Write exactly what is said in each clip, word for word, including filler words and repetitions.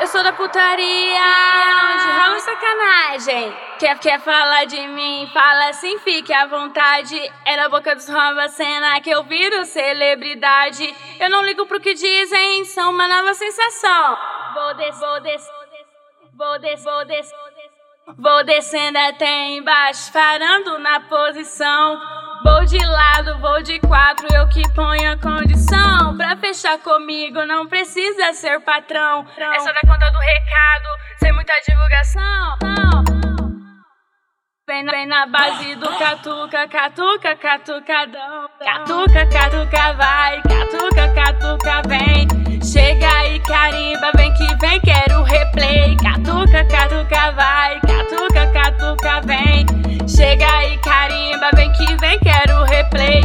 Eu sou da putaria, onde rola sacanagem. Quer, quer falar de mim? Fala assim, fique à vontade. É na boca dos rouba cena que eu viro celebridade. Eu não ligo pro que dizem, são uma nova sensação. Vou des, vou des, vou des, vou des, vou descendo até embaixo, parando na posição. Vou de lado, vou de quatro, eu que ponho a condição. Pra fechar comigo não precisa ser patrão. É só dar conta do recado, sem muita divulgação. Vem na, vem na base do catuca, catuca, catucadão. Catuca, catuca, vai, catuca, catuca, vem. Chega aí, carimba, vem que vem, quero replay. Catuca, catuca, vai, catuca, catuca, vem. Chega aí, carimba, vem que vem, quero replay.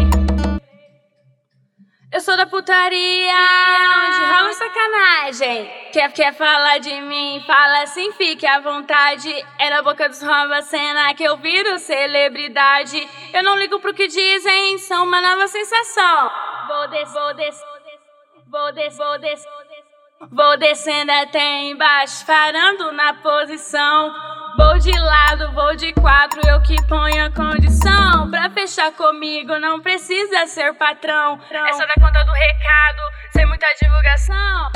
Eu sou da putaria, onde rola sacanagem. Quer, quer falar de mim? Fala assim, fique à vontade. É na boca dos rouba cena que eu viro celebridade. Eu não ligo pro que dizem, são uma nova sensação. Vou des, vou des, vou des, vou des, vou descendo até embaixo, parando na posição. Vou de lado, vou de quatro, eu que ponho a condição. Pra fechar comigo não precisa ser patrão. É só dar conta do recado, sem muita divulgação.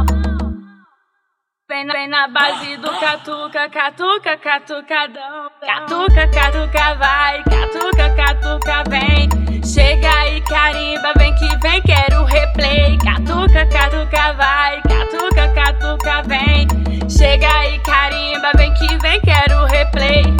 Vem na, vem na base do catuca, catuca, catucadão. Catuca, catuca, vai, catuca, catuca, vem. Chega aí, carimba, vem que vem, quero replay. Catuca, catuca, vai, catuca, catuca, vem. Chega aí, carimba, vem que vem, quero replay.